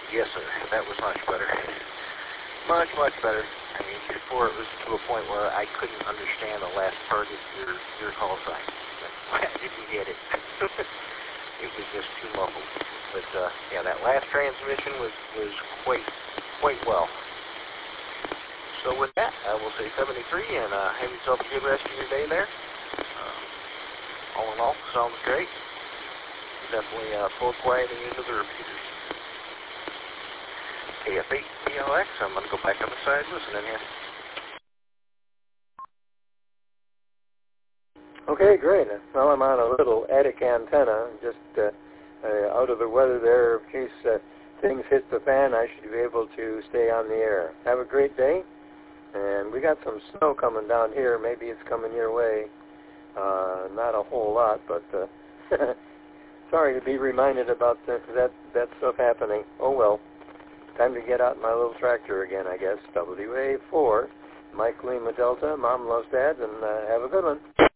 Yes, sir. That was much better. Much, much better. I mean, before it was to a point where I couldn't understand the last part of your call sign. I didn't get it. It was just too muffled. But, yeah, that last transmission was quite well. So with that, I will say 73, and have yourself a good rest of your day there. All in all, sounds great. Definitely pull quiet and into the repeaters. KF8 PLX, I'm going to go back on the side listening here. Okay, great. Well, I'm on a little attic antenna, just out of the weather there. In case things hit the fan, I should be able to stay on the air. Have a great day. And we got some snow coming down here. Maybe it's coming your way. Not a whole lot, but sorry to be reminded about that stuff happening. Oh well. Time to get out my little tractor again, I guess. WA4, Mike Lima Delta, Mom loves Dad, and have a good one.